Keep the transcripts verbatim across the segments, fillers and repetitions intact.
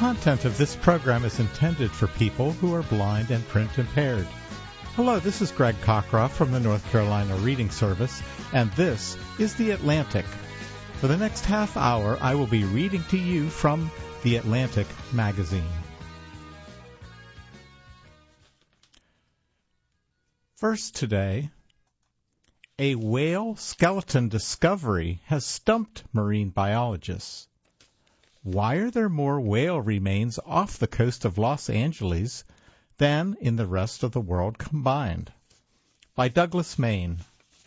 content of this program is intended for people who are blind and print impaired. Hello, this is Greg Cockroft from the North Carolina Reading Service, and this is The Atlantic. For the next half hour, I will be reading to you from The Atlantic magazine. First today, a whale skeleton discovery has stumped marine biologists. Why are there more whale remains off the coast of Los Angeles than in the rest of the world combined? By Douglas Main.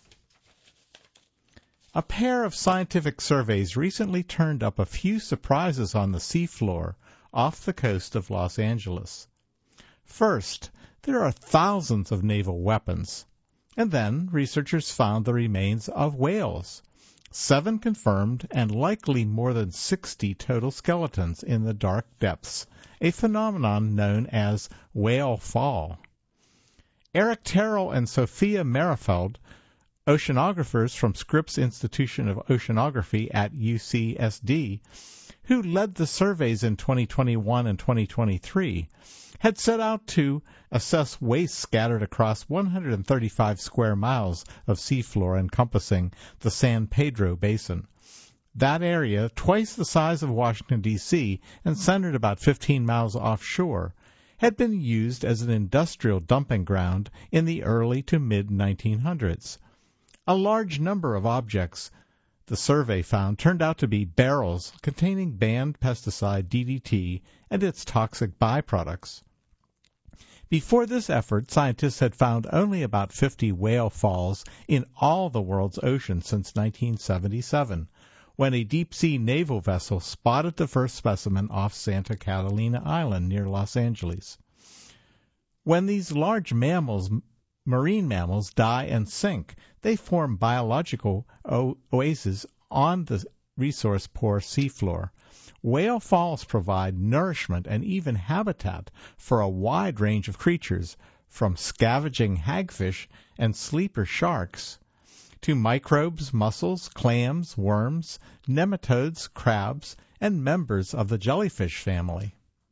A pair of scientific surveys recently turned up a few surprises on the seafloor off the coast of Los Angeles. First, there are thousands of naval weapons. And then researchers found the remains of whales. Seven confirmed and likely more than sixty total skeletons in the dark depths, a phenomenon known as whale fall. Eric Terrell and Sophia Merrifield, oceanographers from Scripps Institution of Oceanography at U C S D, who led the surveys in twenty twenty-one and twenty twenty-three, had set out to assess waste scattered across one hundred thirty-five square miles of seafloor encompassing the San Pedro Basin. That area, twice the size of Washington, D C, and centered about fifteen miles offshore, had been used as an industrial dumping ground in the early to mid nineteen hundreds. A large number of objects the survey found turned out to be barrels containing banned pesticide D D T and its toxic byproducts. Before this effort, scientists had found only about fifty whale falls in all the world's oceans since nineteen seventy-seven, when a deep-sea naval vessel spotted the first specimen off Santa Catalina Island near Los Angeles. When these large mammals, marine mammals, die and sink, they form biological o- oases on the resource-poor seafloor. Whale falls provide nourishment and even habitat for a wide range of creatures, from scavenging hagfish and sleeper sharks to microbes, mussels, clams, worms, nematodes, crabs, and members of the jellyfish family.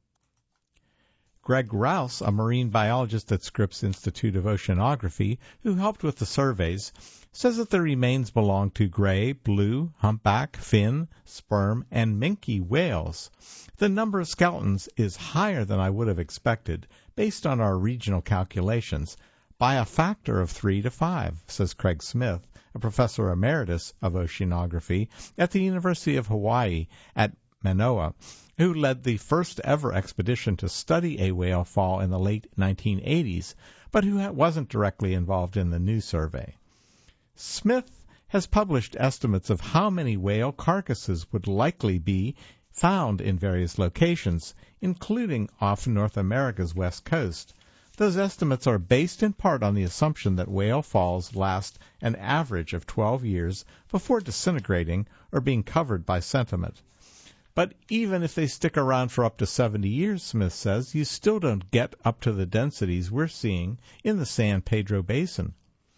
Greg Rouse, a marine biologist at Scripps Institute of Oceanography, who helped with the surveys, says that the remains belong to gray, blue, humpback, fin, sperm, and minke whales. The number of skeletons is higher than I would have expected, based on our regional calculations, by a factor of three to five, says Craig Smith, a professor emeritus of oceanography at the University of Hawaii at Manoa, who led the first ever expedition to study a whale fall in the late nineteen eighties, but who wasn't directly involved in the new survey. Smith has published estimates of how many whale carcasses would likely be found in various locations, including off North America's west coast. Those estimates are based in part on the assumption that whale falls last an average of twelve years before disintegrating or being covered by sediment. But even if they stick around for up to seventy years, Smith says, you still don't get up to the densities we're seeing in the San Pedro Basin.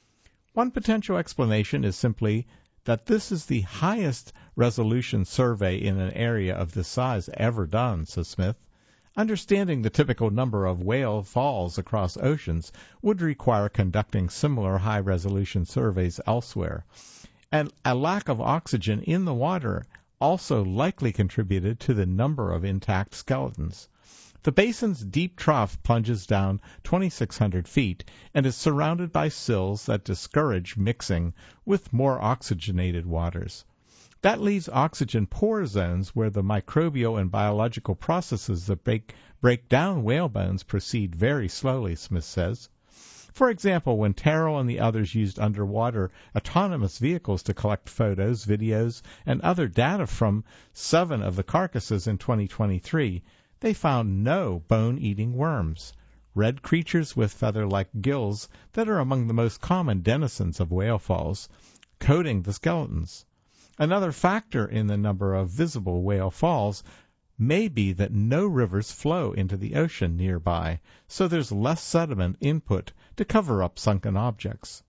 One potential explanation is simply that this is the highest resolution survey in an area of this size ever done, says Smith. Understanding the typical number of whale falls across oceans would require conducting similar high-resolution surveys elsewhere. And a lack of oxygen in the water also likely contributed to the number of intact skeletons. The basin's deep trough plunges down twenty-six hundred feet and is surrounded by sills that discourage mixing with more oxygenated waters. That leaves oxygen-poor zones where the microbial and biological processes that break, break down whale bones proceed very slowly, Smith says. For example, when Terrell and the others used underwater autonomous vehicles to collect photos, videos, and other data from seven of the carcasses in twenty twenty-three, they found no bone-eating worms, red creatures with feather-like gills that are among the most common denizens of whale falls, coating the skeletons. Another factor in the number of visible whale falls may be that no rivers flow into the ocean nearby, so there's less sediment input to cover up sunken objects.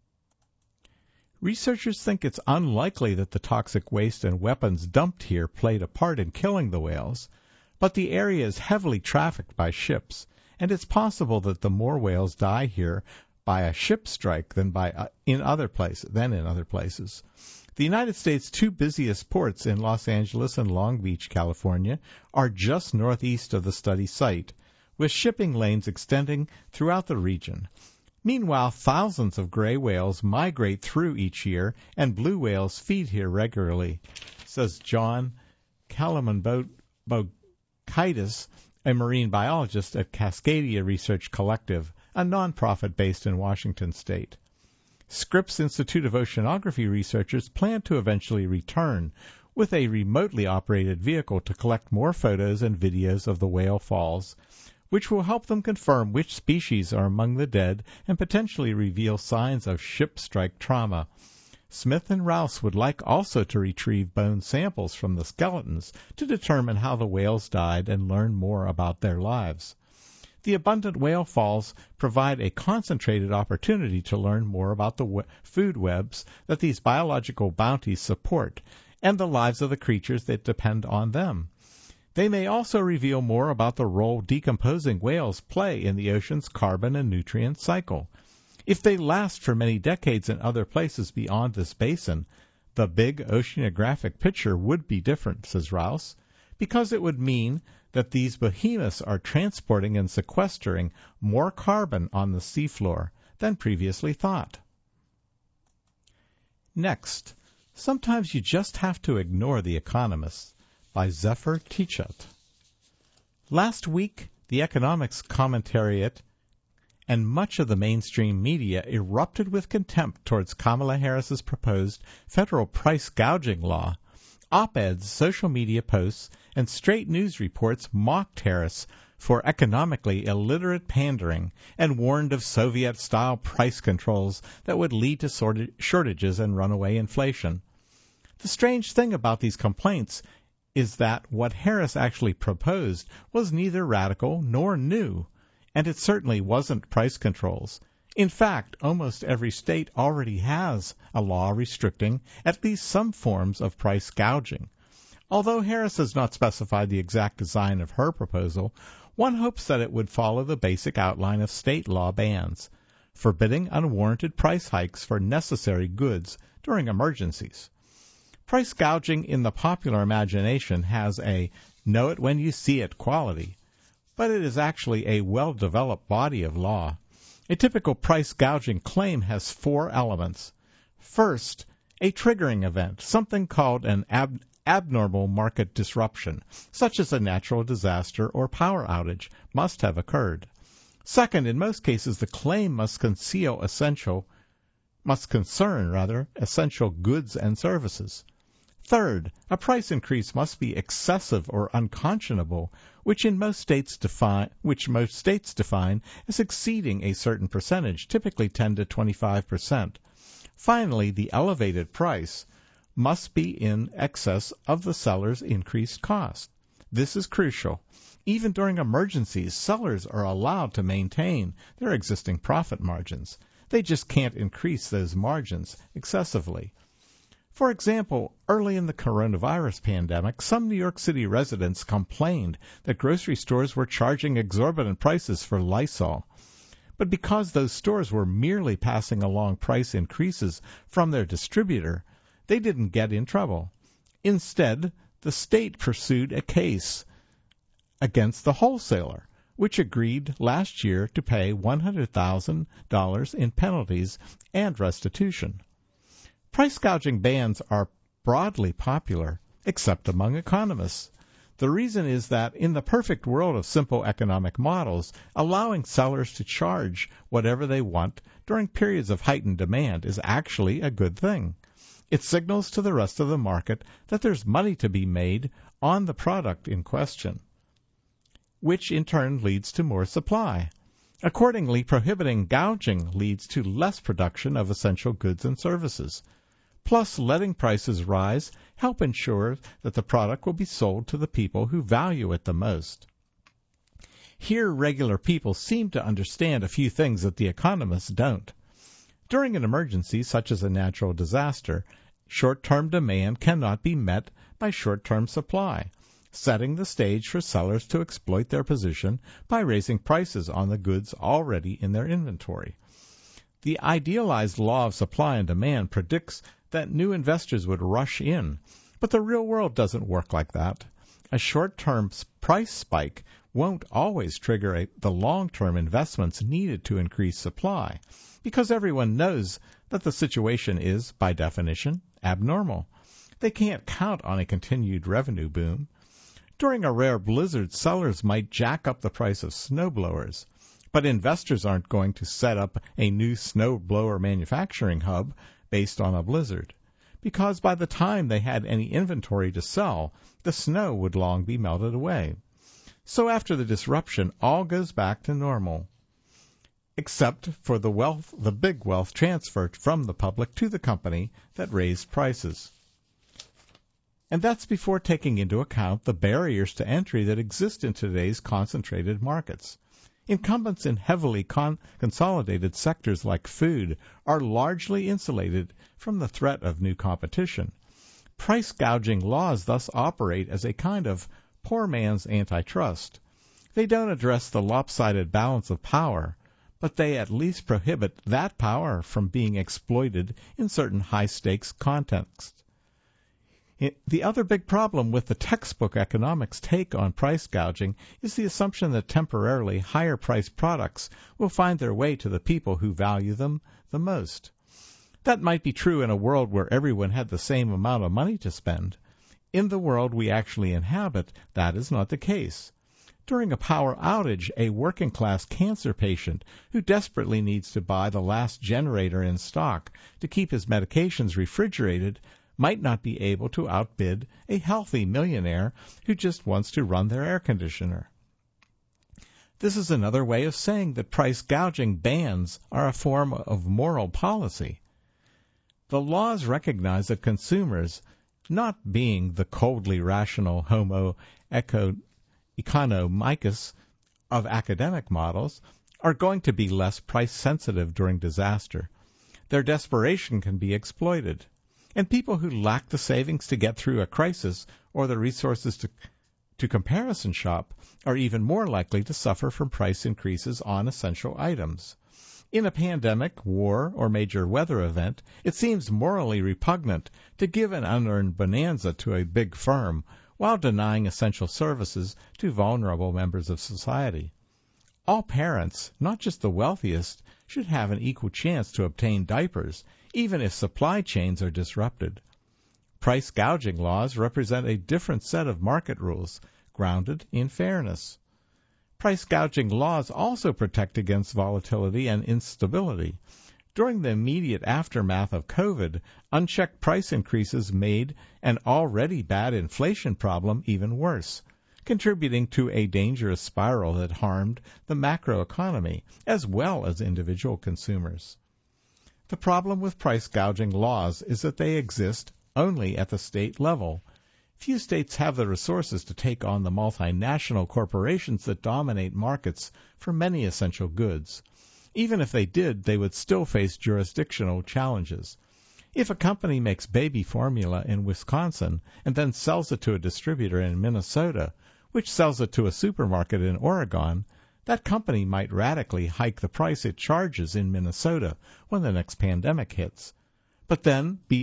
Researchers think it's unlikely that the toxic waste and weapons dumped here played a part in killing the whales, but the area is heavily trafficked by ships, and it's possible that the more whales die here by a ship strike than by uh, in other places than in other places. The United States' two busiest ports in Los Angeles and Long Beach, California, are just northeast of the study site, with shipping lanes extending throughout the region. Meanwhile, thousands of gray whales migrate through each year, and blue whales feed here regularly, says John Kalamanbokaitis, a marine biologist at Cascadia Research Collective, a nonprofit based in Washington State. Scripps Institute of Oceanography researchers plan to eventually return with a remotely operated vehicle to collect more photos and videos of the whale falls, which will help them confirm which species are among the dead and potentially reveal signs of ship strike trauma. Smith and Rouse would like also to retrieve bone samples from the skeletons to determine how the whales died and learn more about their lives. The abundant whale falls provide a concentrated opportunity to learn more about the w- food webs that these biological bounties support and the lives of the creatures that depend on them. They may also reveal more about the role decomposing whales play in the ocean's carbon and nutrient cycle. If they last for many decades in other places beyond this basin, the big oceanographic picture would be different, says Rouse, because it would mean that these behemoths are transporting and sequestering more carbon on the seafloor than previously thought. Next, sometimes you just have to ignore the economists, by Zephyr Teachout. Last week, the economics commentariat and much of the mainstream media erupted with contempt towards Kamala Harris's proposed federal price gouging law. Op-eds, social media posts, and straight news reports mocked Harris for economically illiterate pandering and warned of Soviet-style price controls that would lead to shortages and runaway inflation. The strange thing about these complaints is that what Harris actually proposed was neither radical nor new, and it certainly wasn't price controls. In fact, almost every state already has a law restricting at least some forms of price gouging. Although Harris has not specified the exact design of her proposal, one hopes that it would follow the basic outline of state law bans, forbidding unwarranted price hikes for necessary goods during emergencies. Price gouging in the popular imagination has a know-it-when-you-see-it quality, but it is actually a well-developed body of law. A typical price gouging claim has four elements. First, a triggering event, something called an ab- abnormal market disruption, such as a natural disaster or power outage, must have occurred. Second, in most cases, the claim must conceal essential, must concern, rather, essential goods and services. Third, a price increase must be excessive or unconscionable, which in most states define which most states define as exceeding a certain percentage, typically ten to twenty-five percent. Finally, the elevated price must be in excess of the seller's increased cost. This is crucial. Even during emergencies, sellers are allowed to maintain their existing profit margins. They just can't increase those margins excessively. For example, early in the coronavirus pandemic, some New York City residents complained that grocery stores were charging exorbitant prices for Lysol. But because those stores were merely passing along price increases from their distributor, they didn't get in trouble. Instead, the state pursued a case against the wholesaler, which agreed last year to pay one hundred thousand dollars in penalties and restitution. Price gouging bans are broadly popular, except among economists. The reason is that in the perfect world of simple economic models, allowing sellers to charge whatever they want during periods of heightened demand is actually a good thing. It signals to the rest of the market that there's money to be made on the product in question, which in turn leads to more supply. Accordingly, prohibiting gouging leads to less production of essential goods and services. Plus, letting prices rise help ensure that the product will be sold to the people who value it the most. Here, regular people seem to understand a few things that the economists don't. During an emergency, such as a natural disaster, short-term demand cannot be met by short-term supply. setting the stage for sellers to exploit their position by raising prices on the goods already in their inventory. The idealized law of supply and demand predicts that new investors would rush in, but the real world doesn't work like that. A short-term price spike won't always trigger a, the long-term investments needed to increase supply, because everyone knows that the situation is, by definition, abnormal. They can't count on a continued revenue boom. During a rare blizzard, sellers might jack up the price of snowblowers, but investors aren't going to set up a new snowblower manufacturing hub based on a blizzard, because by the time they had any inventory to sell, the snow would long be melted away. So after the disruption, all goes back to normal, except for the wealth, the big wealth transferred from the public to the company that raised prices. And that's before taking into account the barriers to entry that exist in today's concentrated markets. Incumbents in heavily con- consolidated sectors like food are largely insulated from the threat of new competition. Price gouging laws thus operate as a kind of poor man's antitrust. They don't address the lopsided balance of power, but they at least prohibit that power from being exploited in certain high-stakes contexts. It, the other big problem with the textbook economics take on price gouging is the assumption that temporarily higher-priced products will find their way to the people who value them the most. That might be true in a world where everyone had the same amount of money to spend. In the world we actually inhabit, that is not the case. During a power outage, a working-class cancer patient who desperately needs to buy the last generator in stock to keep his medications refrigerated might not be able to outbid a healthy millionaire who just wants to run their air conditioner. This is another way of saying that price gouging bans are a form of moral policy. The laws recognize that consumers, not being the coldly rational homo eco economicus of academic models, are going to be less price-sensitive during disaster. Their desperation can be exploited, and people who lack the savings to get through a crisis or the resources to, to comparison shop are even more likely to suffer from price increases on essential items. In a pandemic, war, or major weather event, it seems morally repugnant to give an unearned bonanza to a big firm while denying essential services to vulnerable members of society. All parents, not just the wealthiest, should have an equal chance to obtain diapers, even if supply chains are disrupted. Price gouging laws represent a different set of market rules, grounded in fairness. Price gouging laws also protect against volatility and instability. During the immediate aftermath of COVID, unchecked price increases made an already bad inflation problem even worse, contributing to a dangerous spiral that harmed the macroeconomy as well as individual consumers. The problem with price gouging laws is that they exist only at the state level. Few states have the resources to take on the multinational corporations that dominate markets for many essential goods. Even if they did, they would still face jurisdictional challenges. If a company makes baby formula in Wisconsin and then sells it to a distributor in Minnesota, which sells it to a supermarket in Oregon, that company might radically hike the price it charges in Minnesota when the next pandemic hits, but then be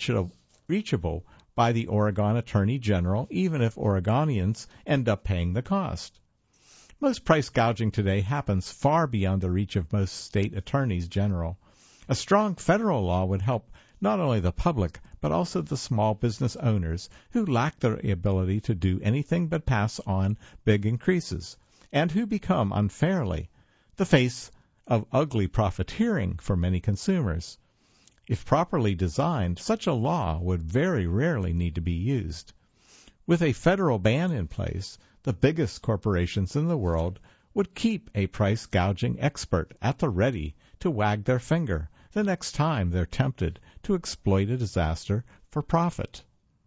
unreachable by the Oregon Attorney General, even if Oregonians end up paying the cost. Most price gouging today happens far beyond the reach of most state attorneys general. A strong federal law would help not only the public, but also the small business owners who lack the ability to do anything but pass on big increases, and who become unfairly the face of ugly profiteering for many consumers. If properly designed, such a law would very rarely need to be used. With a federal ban in place, the biggest corporations in the world would keep a price gouging expert at the ready to wag their finger the next time they're tempted to exploit a disaster for profit.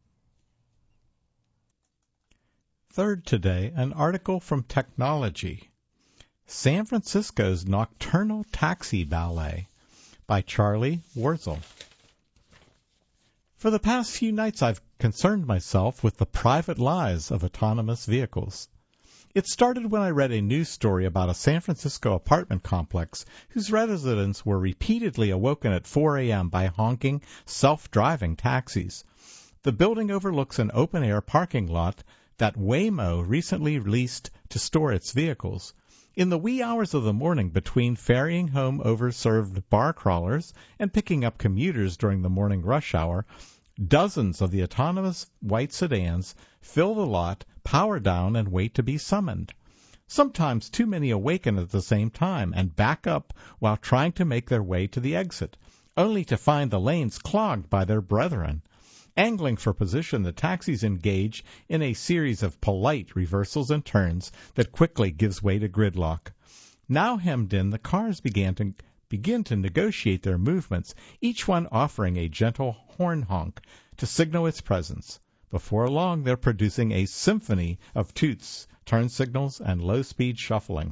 Third today, an article from Technology. San Francisco's Nocturnal Taxi Ballet by Charlie Wurzel. For the past few nights I've concerned myself with the private lives of autonomous vehicles. It started when I read a news story about a San Francisco apartment complex whose residents were repeatedly awoken at four a.m. by honking, self-driving taxis. The building overlooks an open-air parking lot that Waymo recently leased to store its vehicles. In the wee hours of the morning, between ferrying home overserved bar crawlers and picking up commuters during the morning rush hour, dozens of the autonomous white sedans fill the lot, power down, and wait to be summoned. Sometimes too many awaken at the same time and back up while trying to make their way to the exit, only to find the lanes clogged by their brethren. Angling for position, the taxis engage in a series of polite reversals and turns that quickly gives way to gridlock. Now hemmed in, the cars began to begin to negotiate their movements, each one offering a gentle horn honk to signal its presence. Before long, they're producing a symphony of toots, turn signals, and low-speed shuffling.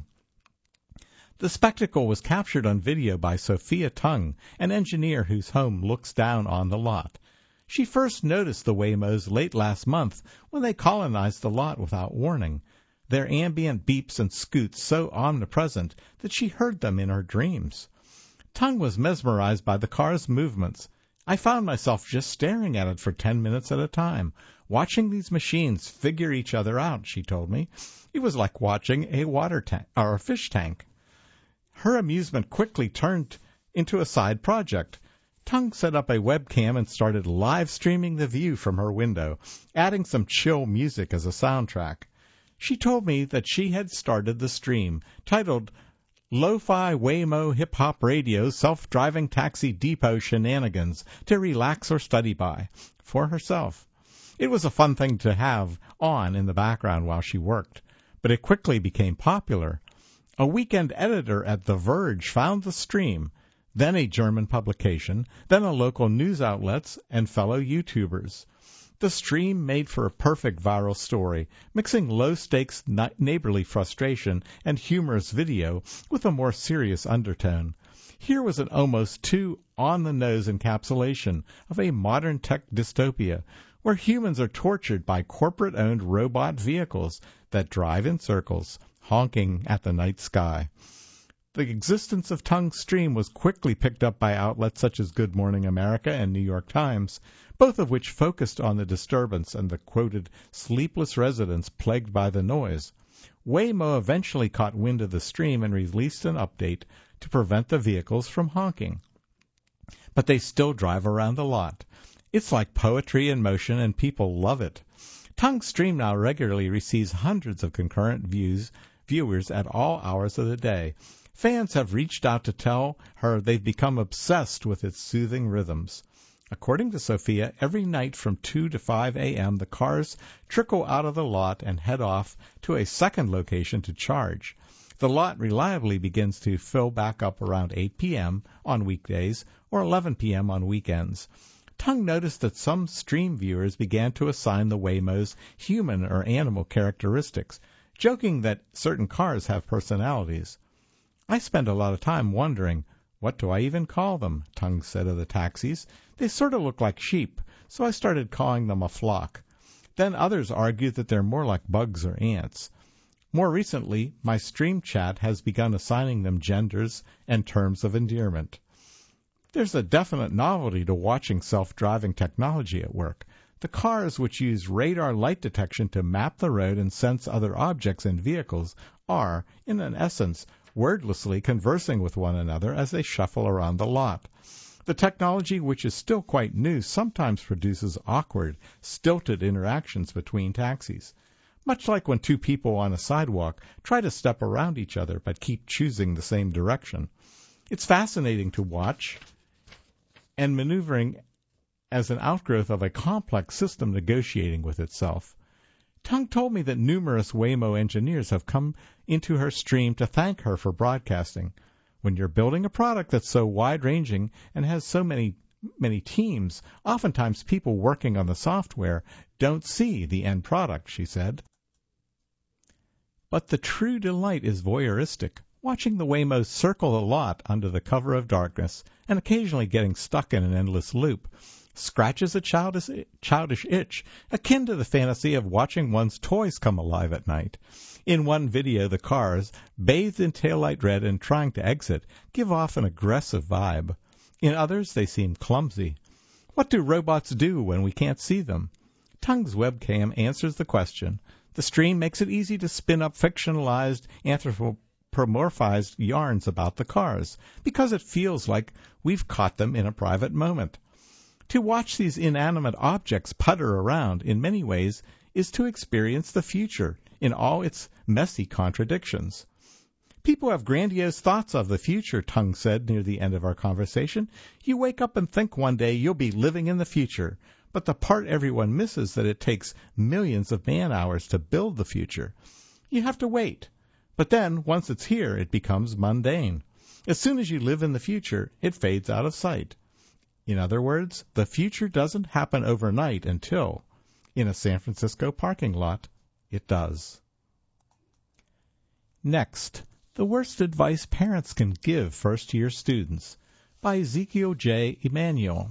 The spectacle was captured on video by Sophia Tung, an engineer whose home looks down on the lot. She first noticed the Waymos late last month when they colonized the lot without warning, their ambient beeps and scoots so omnipresent that she heard them in her dreams. Tung was mesmerized by the car's movements. I found myself just staring at it for ten minutes at a time, watching these machines figure each other out, she told me. It was like watching a water tank or a fish tank. Her amusement quickly turned into a side project. Tung set up a webcam and started live streaming the view from her window, adding some chill music as a soundtrack. She told me that she had started the stream, titled Lo-Fi Waymo Hip-Hop Radio Self-Driving Taxi Depot Shenanigans, to relax or study by, for herself. It was a fun thing to have on in the background while she worked, but it quickly became popular. A weekend editor at The Verge found the stream, then a German publication, then a local news outlets, and fellow YouTubers. The stream made for a perfect viral story, mixing low-stakes neighborly frustration and humorous video with a more serious undertone. Here was an almost too on-the-nose encapsulation of a modern tech dystopia, where humans are tortured by corporate-owned robot vehicles that drive in circles, honking at the night sky. The existence of Tung's stream was quickly picked up by outlets such as Good Morning America and New York Times, both of which focused on the disturbance and the quoted sleepless residents plagued by the noise. Waymo eventually caught wind of the stream and released an update to prevent the vehicles from honking. But they still drive around the lot. It's like poetry in motion, and people love it. Tung's stream now regularly receives hundreds of concurrent views, viewers at all hours of the day. Fans have reached out to tell her they've become obsessed with its soothing rhythms. According to Sophia, every night from two to five a.m. the cars trickle out of the lot and head off to a second location to charge. The lot reliably begins to fill back up around eight p.m. on weekdays or eleven p.m. on weekends. Tung noticed that some stream viewers began to assign the Waymos human or animal characteristics, joking that certain cars have personalities. I spend a lot of time wondering, what do I even call them? Tung said of the taxis. They sort of look like sheep, so I started calling them a flock. Then others argued that they're more like bugs or ants. More recently, my stream chat has begun assigning them genders and terms of endearment. There's a definite novelty to watching self-driving technology at work. The cars, which use radar light detection to map the road and sense other objects and vehicles, are, in an essence, wordlessly conversing with one another as they shuffle around the lot. The technology, which is still quite new, sometimes produces awkward, stilted interactions between taxis, much like when two people on a sidewalk try to step around each other but keep choosing the same direction. It's fascinating to watch, and maneuvering as an outgrowth of a complex system negotiating with itself. Tung told me that numerous Waymo engineers have come into her stream to thank her for broadcasting. When you're building a product that's so wide-ranging and has so many many teams, oftentimes people working on the software don't see the end product, she said. But the true delight is voyeuristic, watching the Waymos circle the lot under the cover of darkness and occasionally getting stuck in an endless loop. scratches a childish, childish itch, akin to the fantasy of watching one's toys come alive at night. In one video, the cars, bathed in taillight red and trying to exit, give off an aggressive vibe. In others, they seem clumsy. What do robots do when we can't see them? Tongue's webcam answers the question. The stream makes it easy to spin up fictionalized, anthropomorphized yarns about the cars, because it feels like we've caught them in a private moment. To watch these inanimate objects putter around, in many ways, is to experience the future in all its messy contradictions. People have grandiose thoughts of the future, Tongue said near the end of our conversation. You wake up and think one day you'll be living in the future, but the part everyone misses is that it takes millions of man-hours to build the future. You have to wait. But then, once it's here, it becomes mundane. As soon as you live in the future, it fades out of sight. In other words, the future doesn't happen overnight until, in a San Francisco parking lot, it does. Next, the worst advice parents can give first-year students, by Ezekiel J. Emanuel.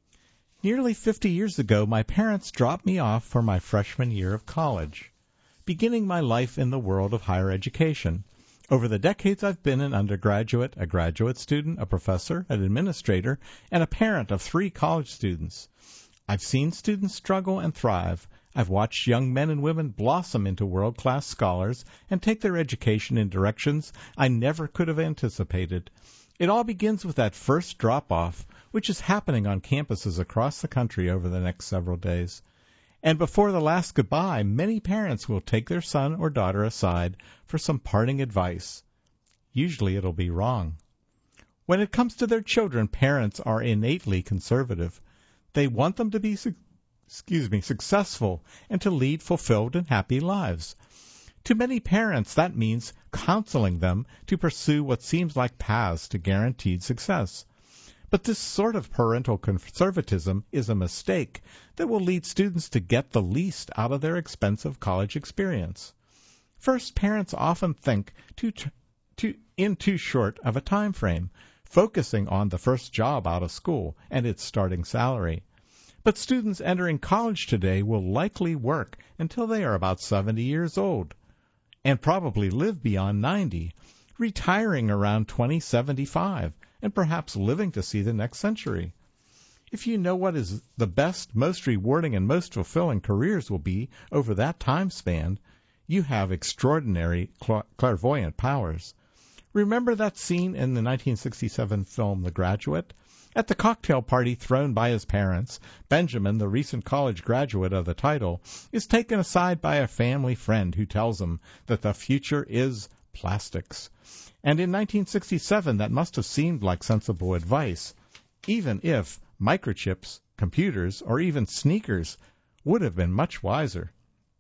Nearly fifty years ago, my parents dropped me off for my freshman year of college, beginning my life in the world of higher education. Over the decades, I've been an undergraduate, a graduate student, a professor, an administrator, and a parent of three college students. I've seen students struggle and thrive. I've watched young men and women blossom into world-class scholars and take their education in directions I never could have anticipated. It all begins with that first drop-off, which is happening on campuses across the country over the next several days. And before the last goodbye, many parents will take their son or daughter aside for some parting advice. Usually it'll be wrong. When it comes to their children, parents are innately conservative. They want them to be su- excuse me, successful and to lead fulfilled and happy lives. To many parents, that means counseling them to pursue what seems like paths to guaranteed success. But this sort of parental conservatism is a mistake that will lead students to get the least out of their expensive college experience. First, parents often think too, too, in too short of a time frame, focusing on the first job out of school and its starting salary. But students entering college today will likely work until they are about seventy years old, and probably live beyond ninety, retiring around twenty seventy-five, and perhaps living to see the next century. If you know what is the best, most rewarding, and most fulfilling careers will be over that time span, you have extraordinary clairvoyant powers. Remember that scene in the nineteen sixty-seven film The Graduate? At the cocktail party thrown by his parents, Benjamin, the recent college graduate of the title, is taken aside by a family friend who tells him that the future is plastics. And in nineteen sixty-seven, that must have seemed like sensible advice, even if microchips, computers, or even sneakers would have been much wiser.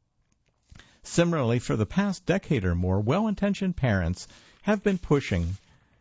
Similarly, for the past decade or more, well-intentioned parents have been pushing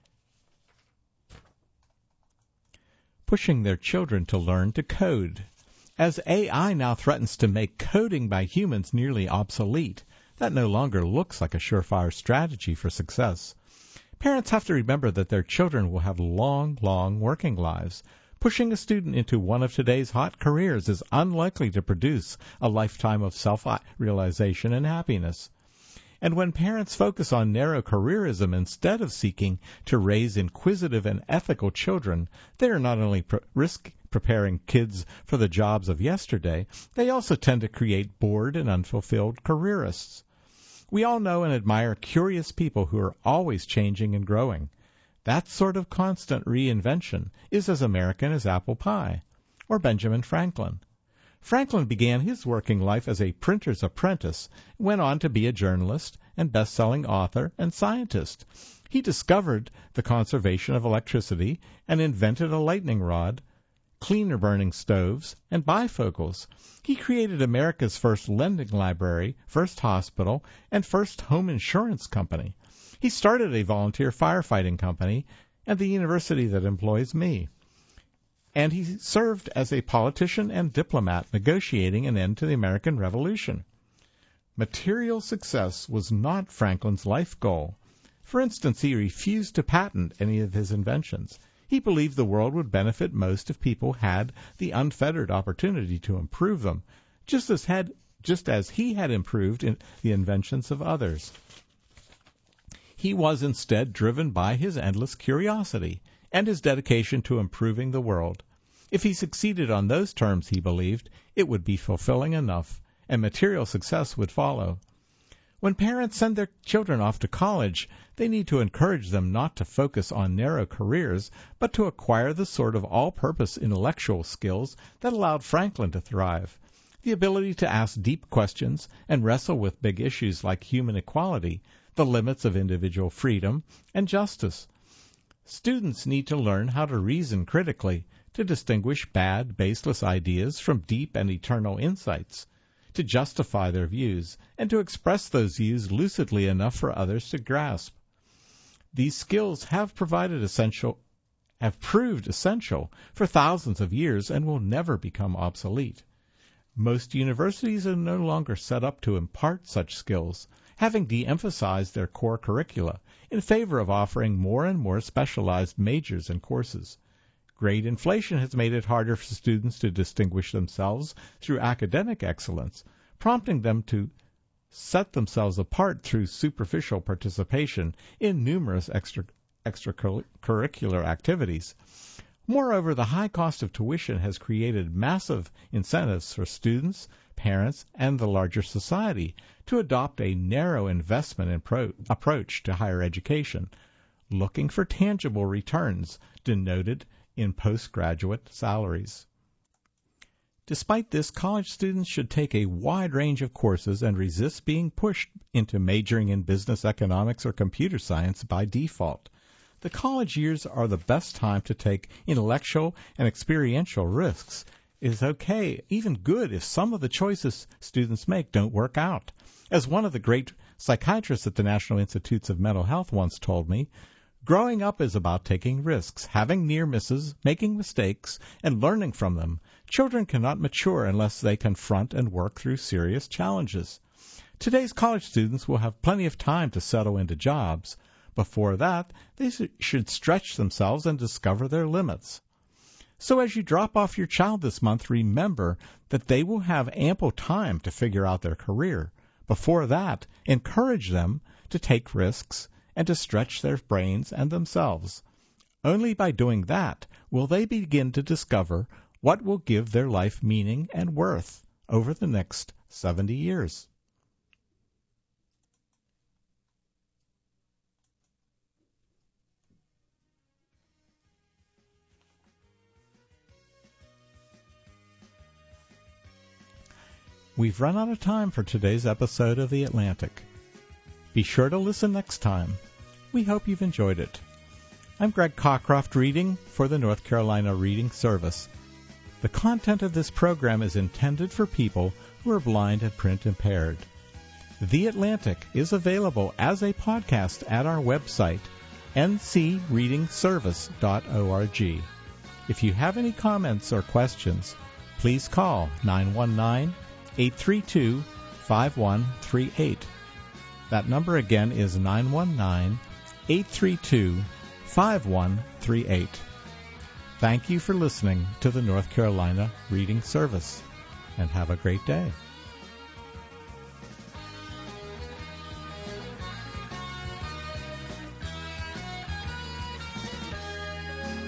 pushing their children to learn to code. As A I now threatens to make coding by humans nearly obsolete, that no longer looks like a surefire strategy for success. Parents have to remember that their children will have long, long working lives. Pushing a student into one of today's hot careers is unlikely to produce a lifetime of self-realization and happiness. And when parents focus on narrow careerism instead of seeking to raise inquisitive and ethical children, they are not only pre- risk preparing kids for the jobs of yesterday, they also tend to create bored and unfulfilled careerists. We all know and admire curious people who are always changing and growing. That sort of constant reinvention is as American as apple pie, or Benjamin Franklin. Franklin began his working life as a printer's apprentice, and went on to be a journalist and best-selling author and scientist. He discovered the conservation of electricity and invented a lightning rod, cleaner-burning stoves, and bifocals. He created America's first lending library, first hospital, and first home insurance company. He started a volunteer firefighting company and the university that employs me. And he served as a politician and diplomat negotiating an end to the American Revolution. Material success was not Franklin's life goal. For instance, he refused to patent any of his inventions. He believed the world would benefit most if people had the unfettered opportunity to improve them, just as had just as he had improved in the inventions of others. He was instead driven by his endless curiosity and his dedication to improving the world. If he succeeded on those terms, he believed, it would be fulfilling enough, and material success would follow. When parents send their children off to college, they need to encourage them not to focus on narrow careers, but to acquire the sort of all-purpose intellectual skills that allowed Franklin to thrive. The ability to ask deep questions and wrestle with big issues like human equality, the limits of individual freedom, and justice. Students need to learn how to reason critically, to distinguish bad, baseless ideas from deep and eternal insights, to justify their views, and to express those views lucidly enough for others to grasp. These skills have provided essential, have proved essential for thousands of years and will never become obsolete. Most universities are no longer set up to impart such skills, having de-emphasized their core curricula in favor of offering more and more specialized majors and courses. Great inflation has made it harder for students to distinguish themselves through academic excellence, prompting them to set themselves apart through superficial participation in numerous extra, extracurricular activities. Moreover, the high cost of tuition has created massive incentives for students, parents, and the larger society to adopt a narrow investment in pro- approach to higher education, looking for tangible returns denoted in postgraduate salaries. Despite this, college students should take a wide range of courses and resist being pushed into majoring in business, economics, or computer science by default. The college years are the best time to take intellectual and experiential risks. It is okay, even good, if some of the choices students make don't work out. As one of the great psychiatrists at the National Institutes of Mental Health once told me, growing up is about taking risks, having near misses, making mistakes, and learning from them. Children cannot mature unless they confront and work through serious challenges. Today's college students will have plenty of time to settle into jobs. Before that, they should stretch themselves and discover their limits. So as you drop off your child this month, remember that they will have ample time to figure out their career. Before that, encourage them to take risks and to stretch their brains and themselves. Only by doing that will they begin to discover what will give their life meaning and worth over the next seventy years. We've run out of time for today's episode of The Atlantic. Be sure to listen next time. We hope you've enjoyed it. I'm Greg Cockcroft reading for the North Carolina Reading Service. The content of this program is intended for people who are blind and print impaired. The Atlantic is available as a podcast at our website, n c reading service dot org. If you have any comments or questions, please call nine one nine, eight three two, five one three eight. That number again is nine one nine, eight three two, five one three eight. Thank you for listening to the North Carolina Reading Service, and have a great day.